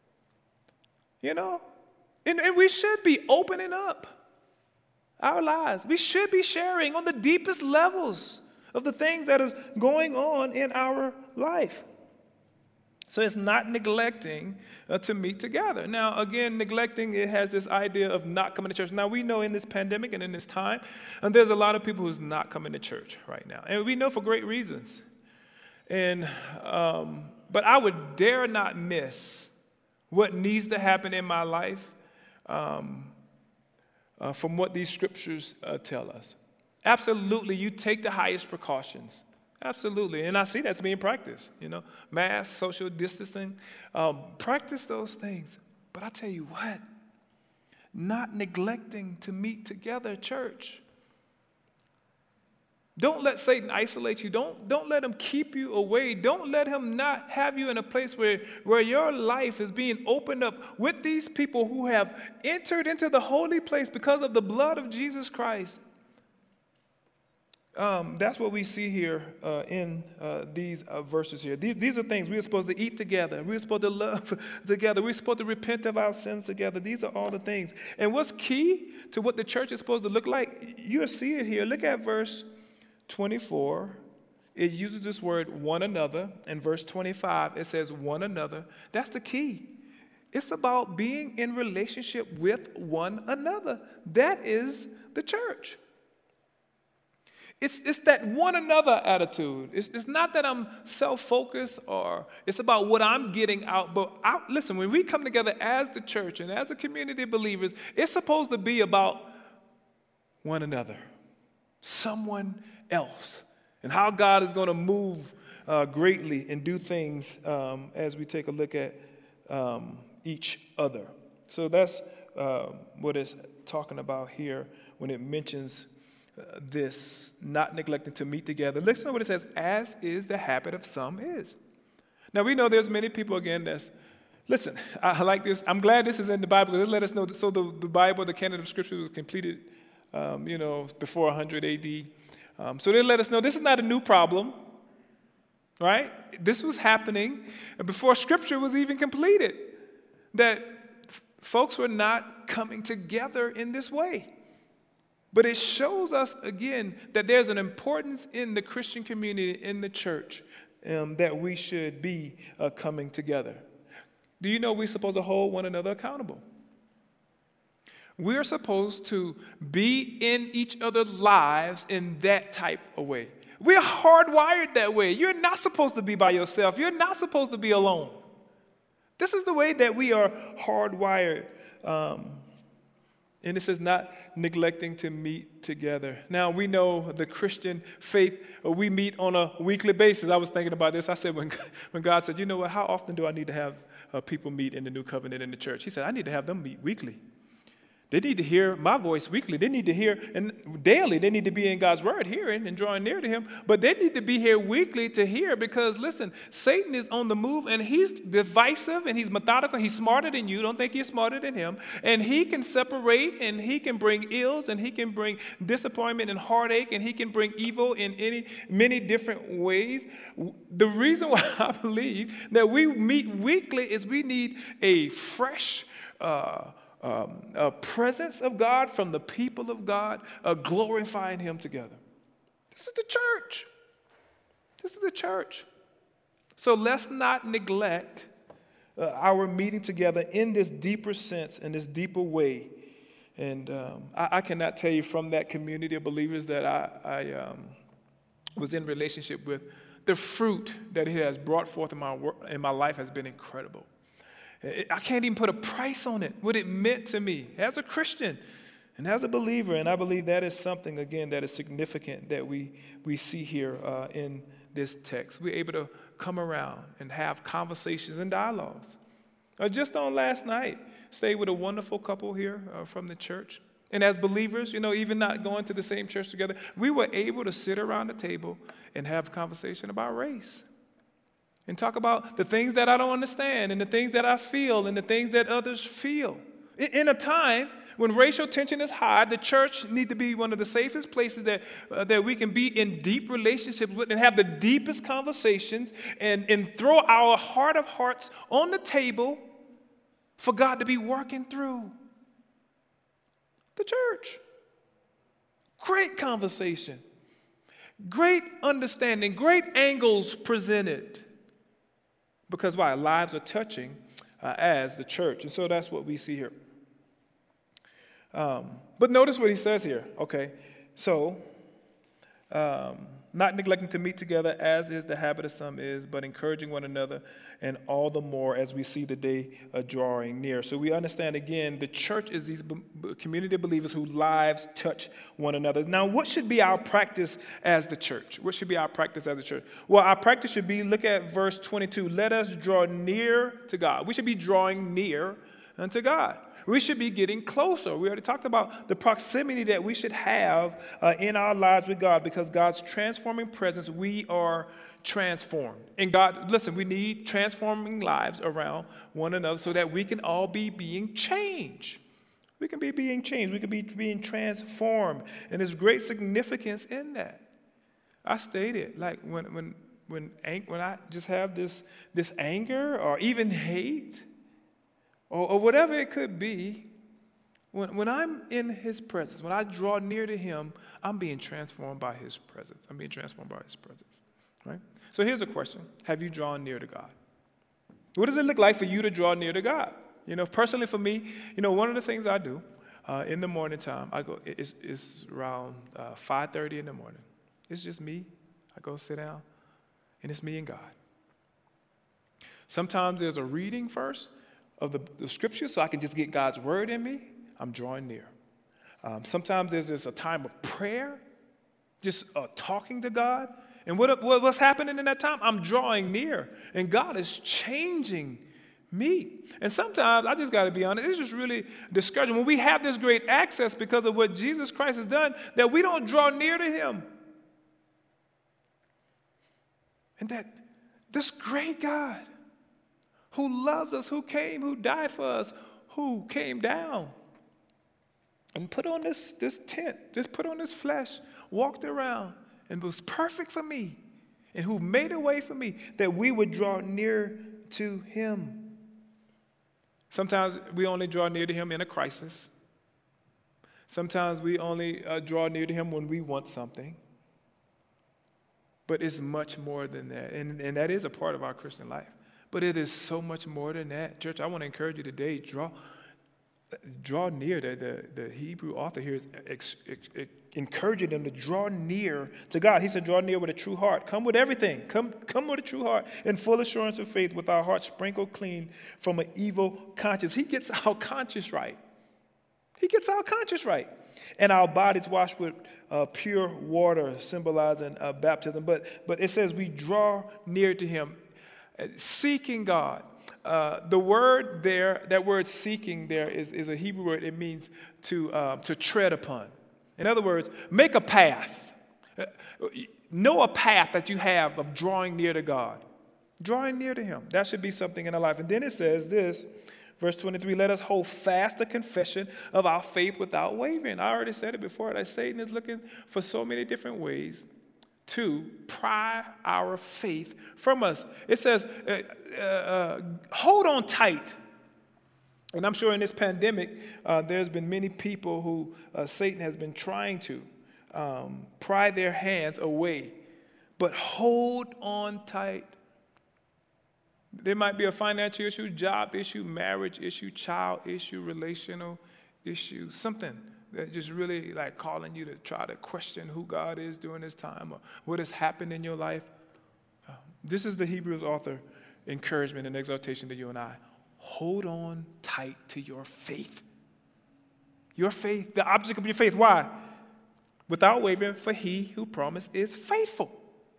You know? And, and we should be opening up our lives. We should be sharing on the deepest levels of the things that are going on in our life. So it's not neglecting uh, to meet together. Now, again, neglecting, it has this idea of not coming to church. Now, we know in this pandemic and in this time, and there's a lot of people who's not coming to church right now. And we know for great reasons. And um, but I would dare not miss what needs to happen in my life um, uh, from what these scriptures uh, tell us. Absolutely, you take the highest precautions. Absolutely, and I see that's being practiced, you know, mask, social distancing. Um, practice those things. But I tell you what, not neglecting to meet together, church. Don't let Satan isolate you. Don't, don't let him keep you away. Don't let him not have you in a place where, where your life is being opened up with these people who have entered into the holy place because of the blood of Jesus Christ. Um, that's what we see here uh, in uh, these uh, verses here. These, these are things we're supposed to eat together. We're supposed to love together. We're supposed to repent of our sins together. These are all the things. And what's key to what the church is supposed to look like, you'll see it here. Look at verse twenty-four. It uses this word one another. In verse twenty-five, it says one another. That's the key. It's about being in relationship with one another. That is the church. It's, it's that one another attitude. It's, it's not that I'm self-focused or it's about what I'm getting out. But I, listen, when we come together as the church and as a community of believers, it's supposed to be about one another, someone else, and how God is going to move uh, greatly and do things um, as we take a look at um, each other. So that's uh, what it's talking about here when it mentions Uh, this, not neglecting to meet together. Listen to what it says, as is the habit of some is. Now, we know there's many people, again, that's, listen, I like this. I'm glad this is in the Bible, because it let us know, that, so the, the Bible, the canon of Scripture was completed, um, you know, before one hundred A D. Um, so they let us know this is not a new problem, right? This was happening before Scripture was even completed, that f- folks were not coming together in this way. But it shows us, again, that there's an importance in the Christian community, in the church, um, that we should be uh, coming together. Do you know we're supposed to hold one another accountable? We're supposed to be in each other's lives in that type of way. We're hardwired that way. You're not supposed to be by yourself. You're not supposed to be alone. This is the way that we are hardwired. Um, And it says not neglecting to meet together. Now, we know the Christian faith, uh, we meet on a weekly basis. I was thinking about this. I said, when, when God said, you know what, how often do I need to have uh, people meet in the new covenant in the church? He said, I need to have them meet weekly. They need to hear my voice weekly. They need to hear, and daily, they need to be in God's word, hearing and drawing near to him. But they need to be here weekly to hear because, listen, Satan is on the move, and he's divisive, and he's methodical. He's smarter than you. Don't think you're smarter than him. And he can separate, and he can bring ills, and he can bring disappointment and heartache, and he can bring evil in any many different ways. The reason why I believe that we meet weekly is we need a fresh uh Um, a presence of God from the people of God, uh, glorifying him together. This is the church. This is the church. So let's not neglect uh, our meeting together in this deeper sense, in this deeper way. And um, I, I cannot tell you from that community of believers that I, I um, was in relationship with, the fruit that it has brought forth in my work, in my life has been incredible. I can't even put a price on it, what it meant to me as a Christian and as a believer. And I believe that is something, again, that is significant that we, we see here uh, in this text. We're able to come around and have conversations and dialogues. Uh, just on last night, stayed with a wonderful couple here uh, from the church. And as believers, you know, even not going to the same church together, we were able to sit around the table and have a conversation about race. And talk about the things that I don't understand and the things that I feel and the things that others feel. In a time when racial tension is high, the church needs to be one of the safest places that, uh, that we can be in deep relationships with and have the deepest conversations and, and throw our heart of hearts on the table for God to be working through. The church. Great conversation. Great understanding. Great angles presented. Because why? Lives are touching uh, as the church. And so that's what we see here. Um, but notice what he says here. Okay, so um, not neglecting to meet together as is the habit of some is, but encouraging one another, and all the more as we see the day uh, drawing near. So we understand again, the church is these b- community of believers whose lives touch one another. Now, what should be our practice as the church? What should be our practice as a church? Well, our practice should be, look at verse twenty-two, let us draw near to God. We should be drawing near unto God. We should be getting closer. We already talked about the proximity that we should have uh, in our lives with God, because God's transforming presence, we are transformed. And God, listen, we need transforming lives around one another so that we can all be being changed. We can be being changed. We can be being transformed. And there's great significance in that. I stated, like when when when when I just have this, this anger or even hate, Or, or whatever it could be, when, when I'm in his presence, when I draw near to him, I'm being transformed by his presence. I'm being transformed by his presence, right? So here's a question. Have you drawn near to God? What does it look like for you to draw near to God? You know, personally for me, you know, one of the things I do uh, in the morning time, I go, it's, it's around uh, five thirty in the morning. It's just me. I go sit down, and it's me and God. Sometimes there's a reading first of the, the scripture, so I can just get God's word in me. I'm drawing near. Um, sometimes there's just a time of prayer, just uh, talking to God. And what, what what's happening in that time? I'm drawing near, and God is changing me. And sometimes, I just got to be honest, it's just really discouraging when we have this great access because of what Jesus Christ has done, that we don't draw near to him. And that this great God who loves us, who came, who died for us, who came down and put on this, this tent, just put on this flesh, walked around, and was perfect for me, and who made a way for me, that we would draw near to him. Sometimes we only draw near to him in a crisis. Sometimes we only uh, draw near to him when we want something. But it's much more than that, and, and that is a part of our Christian life. But it is so much more than that. Church, I want to encourage you today, draw draw near. The, the, the Hebrew author here is ex, ex, ex, encouraging them to draw near to God. He said, draw near with a true heart. Come with everything. Come, come with a true heart in full assurance of faith, with our hearts sprinkled clean from an evil conscience. He gets our conscience right. He gets our conscience right. And our bodies washed with uh, pure water, symbolizing uh, baptism. But, but it says we draw near to him, uh, seeking God. Uh, the word there, that word seeking there is, is a Hebrew word. It means to, um, to tread upon. In other words, make a path. Uh, know a path that you have of drawing near to God. Drawing near to him. That should be something in our life. And then it says this, verse twenty-three, let us hold fast the confession of our faith without wavering. I already said it before, that Satan is looking for so many different ways to pry our faith from us. It says, uh, uh, uh, hold on tight. And I'm sure in this pandemic, uh, there's been many people who uh, Satan has been trying to um, pry their hands away. But hold on tight. There might be a financial issue, job issue, marriage issue, child issue, relational issue, something that just really like calling you to try to question who God is during this time or what has happened in your life. Uh, this is the Hebrews author encouragement and exhortation to you and I. Hold on tight to your faith. Your faith, the object of your faith. Why? Without wavering, for he who promised is faithful.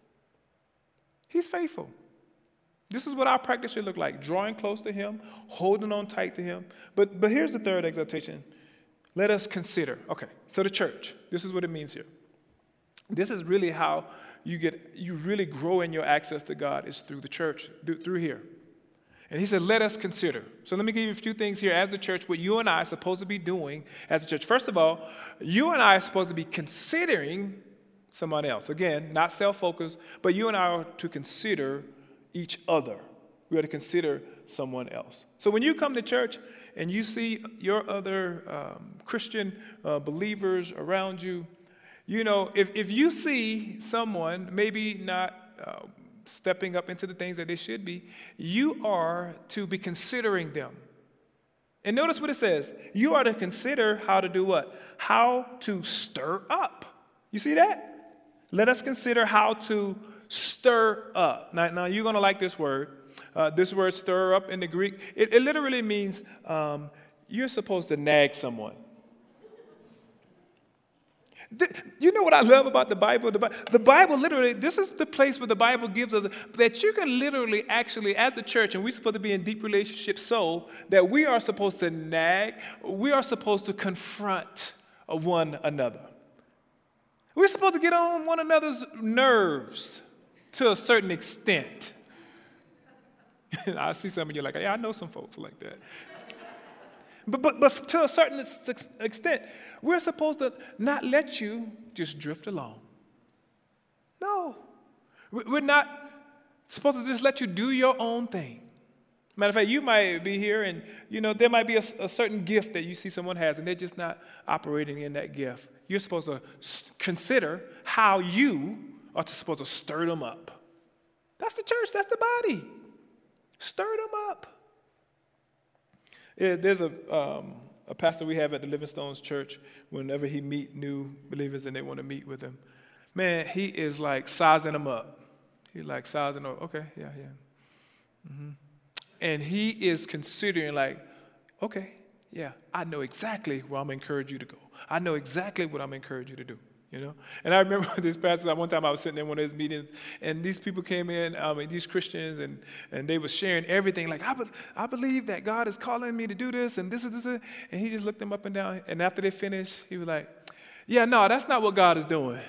He's faithful. This is what our practice should look like, drawing close to him, holding on tight to him. But, but here's the third exhortation. Let us consider. Okay, so the church, this is what it means here. This is really how you get, you really grow in your access to God is through the church, through here. And he said, let us consider. So let me give you a few things here as the church, what you and I are supposed to be doing as a church. First of all, you and I are supposed to be considering someone else. Again, not self-focused, but you and I are to consider each other. We are to consider someone else. So when you come to church and you see your other um, Christian uh, believers around you, you know, if, if you see someone maybe not uh, stepping up into the things that they should be, you are to be considering them. And notice what it says. You are to consider how to do what? How to stir up. You see that? Let us consider how to stir up. Now, now you're going to like this word. Uh, this word stir up in the Greek, it, it literally means um, you're supposed to nag someone. The, you know what I love about the Bible? The, the Bible literally, this is the place where the Bible gives us that you can literally actually, as the church, and we're supposed to be in deep relationships so that we are supposed to nag, we are supposed to confront one another. We're supposed to get on one another's nerves to a certain extent. I see some of you like, yeah, I know some folks like that. But, but, but to a certain extent, we're supposed to not let you just drift along. No. We're not supposed to just let you do your own thing. Matter of fact, you might be here and, you know, there might be a, a certain gift that you see someone has and they're just not operating in that gift. You're supposed to s- consider how you are supposed to stir them up. That's the church. That's the body. Stir them up. Yeah, there's a, um, a pastor we have at the Livingstone's church. Whenever he meet new believers and they want to meet with him, man, he is like sizing them up. He's like sizing them up. Okay, yeah, yeah. Mm-hmm. And he is considering like, okay, yeah, I know exactly where I'm encourage you to go. I know exactly what I'm encourage you to do. You know, and I remember this pastor. One time I was sitting in one of his meetings, and these people came in, um, and these Christians, and and they were sharing everything. Like I, be, I believe that God is calling me to do this, and this is this, is, and he just looked them up and down. And after they finished, he was like, "Yeah, no, that's not what God is doing."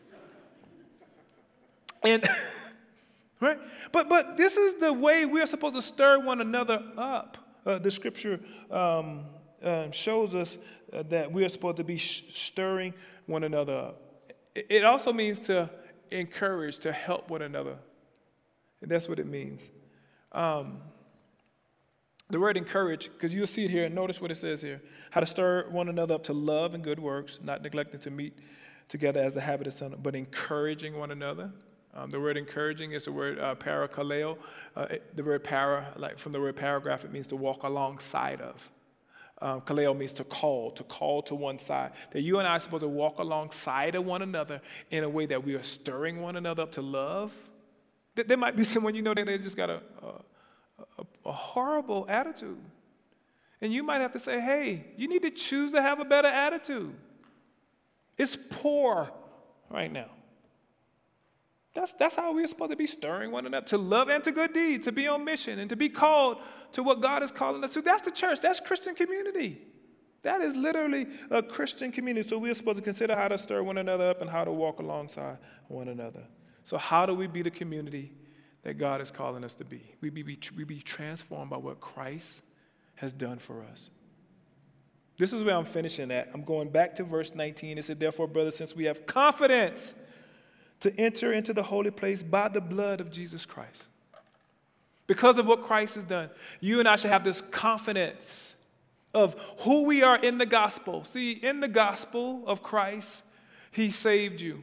And right, but but this is the way we are supposed to stir one another up. Uh, the Scripture um, uh, shows us uh, that we are supposed to be sh- stirring one another up. It also means to encourage, to help one another. And that's what it means. Um, the word encourage, because you'll see it here, and notice what it says here. How to stir one another up to love and good works, not neglecting to meet together as the habit of some, but encouraging one another. Um, the word encouraging is the word uh, parakaleo. Uh, it, the word para, like from the word paragraph, it means to walk alongside of. Um, kaleo means to call, to call to one side. That you and I are supposed to walk alongside of one another in a way that we are stirring one another up to love. There might be someone you know that they just got a, a, a, a horrible attitude. And you might have to say, hey, you need to choose to have a better attitude. It's poor right now. That's, that's how we're supposed to be stirring one another, to love and to good deeds, to be on mission, and to be called to what God is calling us to. That's the church. That's Christian community. That is literally a Christian community. So we're supposed to consider how to stir one another up and how to walk alongside one another. So how do we be the community that God is calling us to be? We be, we, we be transformed by what Christ has done for us. This is where I'm finishing at. I'm going back to verse nineteen. It said, therefore, brothers, since we have confidence to enter into the holy place by the blood of Jesus Christ. Because of what Christ has done, you and I should have this confidence of who we are in the gospel. See, in the gospel of Christ, he saved you.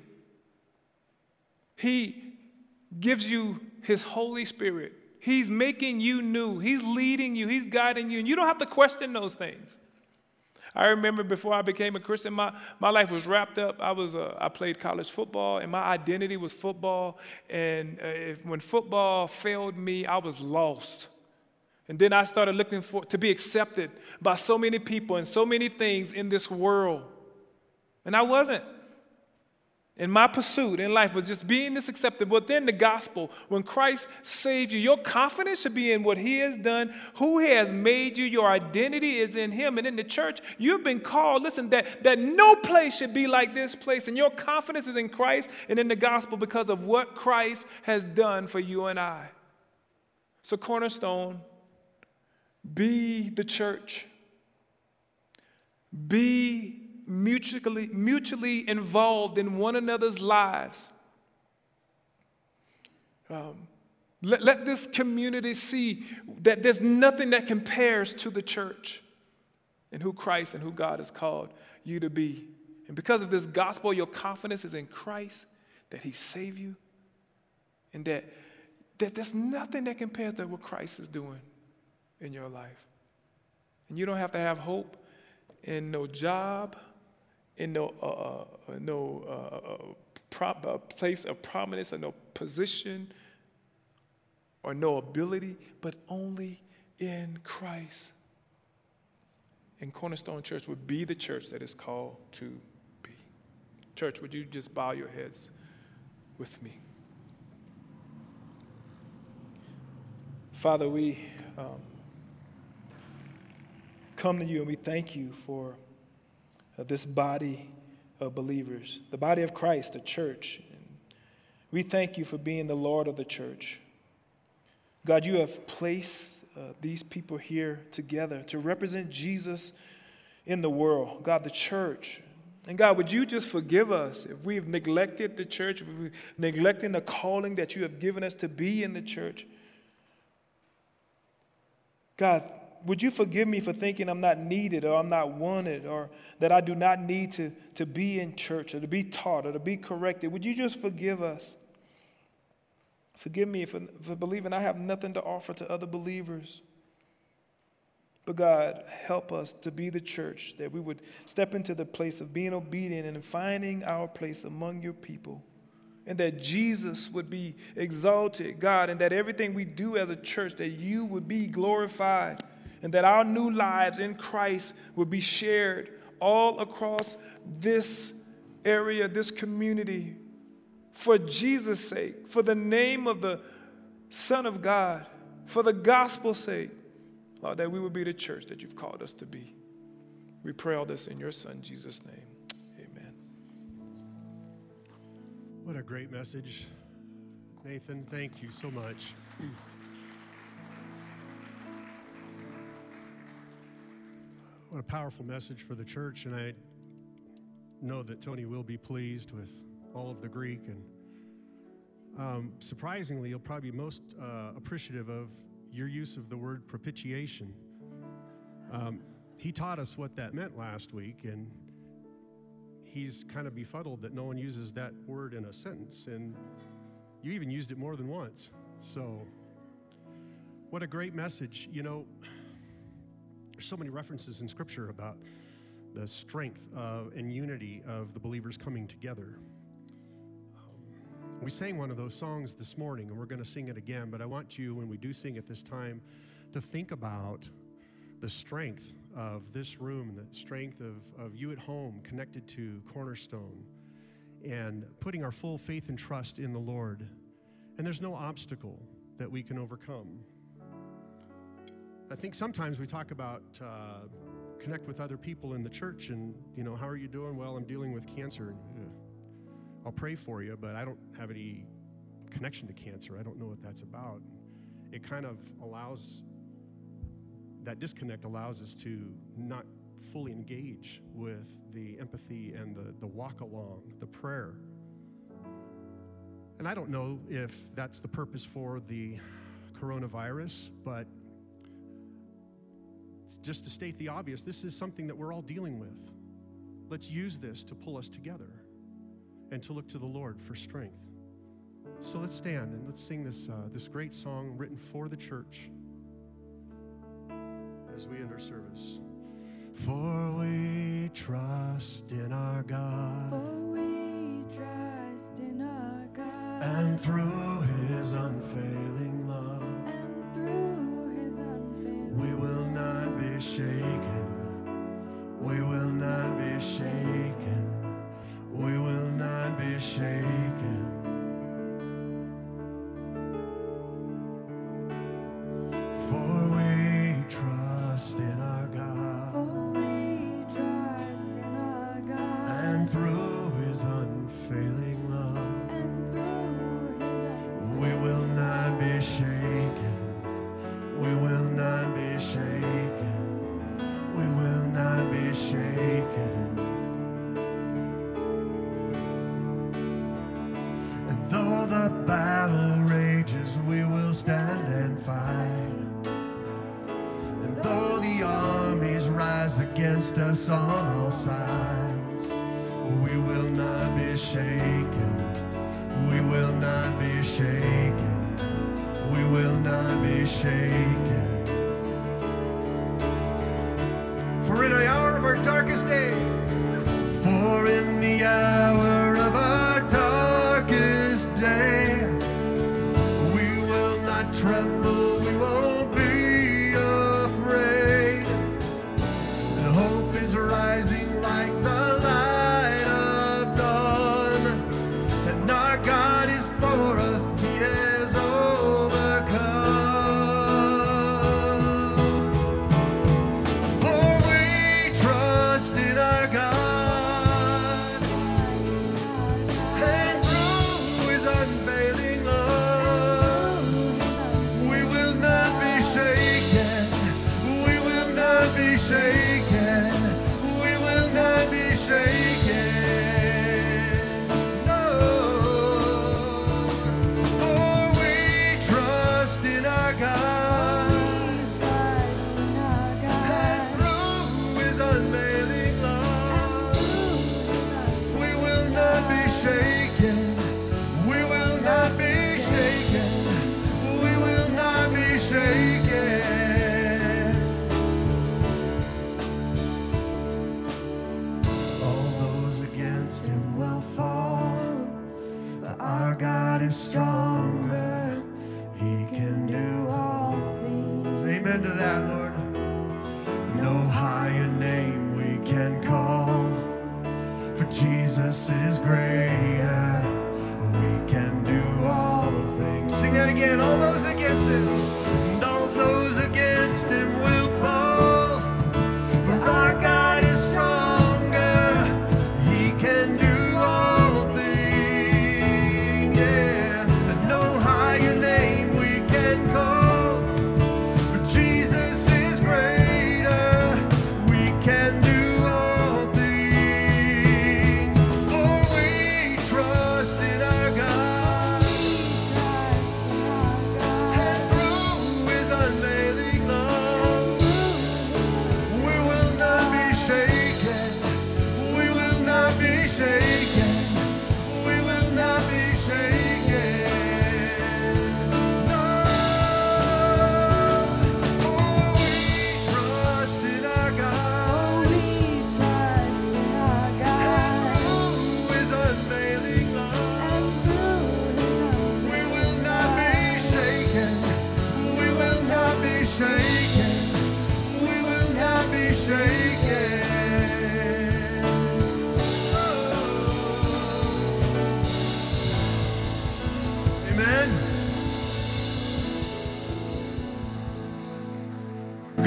He gives you his Holy Spirit. He's making you new. He's leading you. He's guiding you. And you don't have to question those things. I remember before I became a Christian, my, my life was wrapped up. I was uh, I played college football, and my identity was football. And uh, if, when football failed me, I was lost. And then I started looking for to be accepted by so many people and so many things in this world. And I wasn't. And my pursuit in life was just being this accepted. But then the gospel, when Christ saved you, your confidence should be in what he has done, who he has made you. Your identity is in him. And in the church, you've been called, listen, that, that no place should be like this place. And your confidence is in Christ and in the gospel because of what Christ has done for you and I. So Cornerstone, be the church. Be mutually, mutually involved in one another's lives. Um, let, let this community see that there's nothing that compares to the church and who Christ and who God has called you to be. And because of this gospel, your confidence is in Christ, that he saved you, and that, that there's nothing that compares to what Christ is doing in your life. And you don't have to have hope in no job, in no, uh, uh, no uh, pro- uh, place of prominence or no position or no ability, but only in Christ. And Cornerstone Church would be the church that is called to be. Church, would you just bow your heads with me? Father, we um, come to you and we thank you for uh, this body of believers, the body of Christ, the church. And we thank you for being the Lord of the church. God, you have placed uh, these people here together to represent Jesus in the world. God, the church. And God, would you just forgive us if we've neglected the church, if we've neglected the calling that you have given us to be in the church. God, would you forgive me for thinking I'm not needed or I'm not wanted or that I do not need to, to be in church or to be taught or to be corrected? Would you just forgive us? Forgive me for, for believing I have nothing to offer to other believers. But God, help us to be the church, that we would step into the place of being obedient and finding our place among your people. And that Jesus would be exalted, God, and that everything we do as a church, that you would be glorified, and that our new lives in Christ would be shared all across this area, this community, for Jesus' sake, for the name of the Son of God, for the gospel's sake, Lord, that we would be the church that you've called us to be. We pray all this in your Son, Jesus' name. Amen. What a great message, Nathan. Thank you so much. What a powerful message for the church, and I know that Tony will be pleased with all of the Greek, and um, surprisingly, you'll probably be most uh, appreciative of your use of the word propitiation. Um, he taught us what that meant last week, and he's kind of befuddled that no one uses that word in a sentence, and you even used it more than once. So, what a great message. You know, there's so many references in Scripture about the strength of, and unity of the believers coming together. Um, we sang one of those songs this morning, and we're going to sing it again, but I want you, when we do sing it this time, to think about the strength of this room, the strength of, of you at home connected to Cornerstone, and putting our full faith and trust in the Lord. And there's no obstacle that we can overcome. I think sometimes we talk about uh, connect with other people in the church and, you know, how are you doing? Well, I'm dealing with cancer. I'll pray for you, but I don't have any connection to cancer. I don't know what that's about. It kind of allows, that disconnect allows us to not fully engage with the empathy and the, the walk along, the prayer. And I don't know if that's the purpose for the coronavirus, but just to state the obvious, this is something that we're all dealing with. Let's use this to pull us together and to look to the Lord for strength. So let's stand and let's sing this, uh, this great song written for the church as we end our service. For we trust in our God, For we trust in our God, and through His unfailing love, and through His unfailing we will not be shaken. We will not be shaken. We will not be shaken. For we trust in our God, For we trust in our God, and through His unfailing love, and through His we will not be shaken. We will not be shaken. We will not be shaken. And though the battle rages, we will stand and fight. And though the armies rise against us on all sides, we will not be shaken. We will not be shaken. We will not be shaken. For in the hour of our darkest day, for in the hour of our darkest day, we will not tremble, we won't be afraid. And hope is rising like the light of dawn, and our God is for us, He has overcome. For we trust in our God, and through His unfailing love, we will not be shaken. We will not be shaken. We will not be shaken. No. For we trust in our God, trust in our and God, through His unfailing love, through His we will not be shaken. We will not be shaken. We will not be shaken. All those against Him will fall, but our God is stronger. He can do all things. Amen to that, Lord. No higher name we can call, for Jesus is greater. We can do all things. Sing that again. All those against Him, and all those against Him will fall, for our God is stronger. He can do all things. Yeah, and no higher name we can call, for Jesus is greater. We can do all things. For we trust in our God, trust in our God,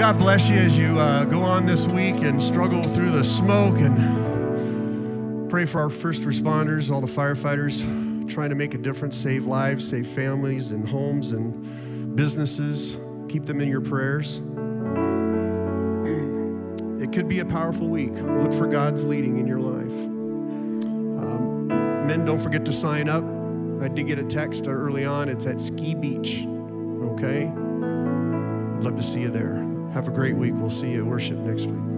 God bless you as you uh, go on this week and struggle through the smoke, and pray for our first responders, all the firefighters trying to make a difference, save lives, save families and homes and businesses. Keep them in your prayers. It could be a powerful week. Look for God's leading in your life. Um, men, don't forget to sign up. I did get a text early on. It's at Ski Beach, okay? I'd love to see you there. Have a great week. We'll see you at worship next week.